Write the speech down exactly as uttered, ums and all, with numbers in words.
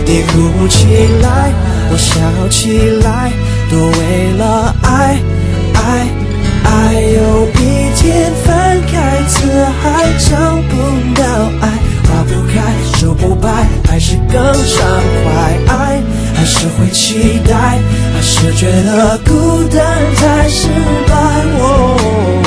你哭起来，我笑起来，都为了爱爱爱。有一天翻开字还找不到爱，花不开手不白，还是更畅快。爱还是会期待，还是觉得孤单才失败。哦